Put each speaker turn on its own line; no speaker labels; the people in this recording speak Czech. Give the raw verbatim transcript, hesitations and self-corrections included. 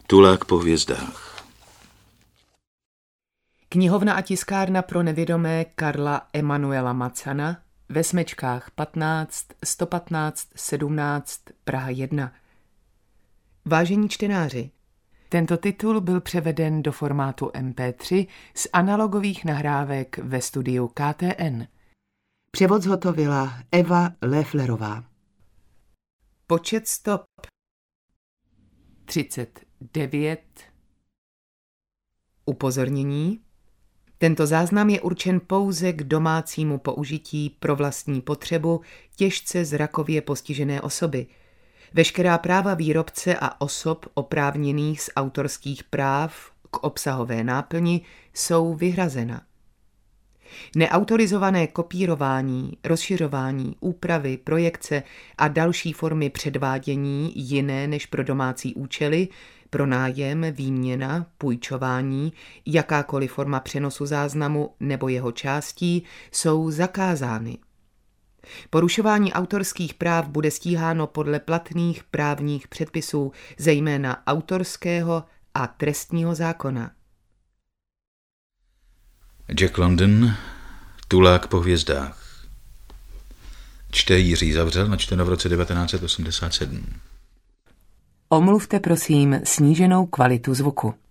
Tulák po hvězdách.
Knihovna a tiskárna pro nevědomé Karla Emanuela Macana ve Smečkách patnáct, sto patnáct, sedmnáct, Praha jedna. Vážení čtenáři, tento titul byl převeden do formátu em pé tři z analogových nahrávek ve studiu K T N. Převod zhotovila Eva Léflerová. Počet stop třicet devět. Upozornění. Tento záznam je určen pouze k domácímu použití pro vlastní potřebu těžce zrakově postižené osoby. Veškerá práva výrobce a osob oprávněných z autorských práv k obsahové náplni jsou vyhrazena. Neautorizované kopírování, rozšiřování, úpravy, projekce a další formy předvádění jiné než pro domácí účely, pronájem, výměna, půjčování, jakákoliv forma přenosu záznamu nebo jeho částí jsou zakázány. Porušování autorských práv bude stíháno podle platných právních předpisů, zejména autorského a trestního zákona.
Jack London, Tulák po hvězdách. Čte Jiří Zavřel, načteno v roce devatenáct set osmdesát sedm.
Omluvte prosím sníženou kvalitu zvuku.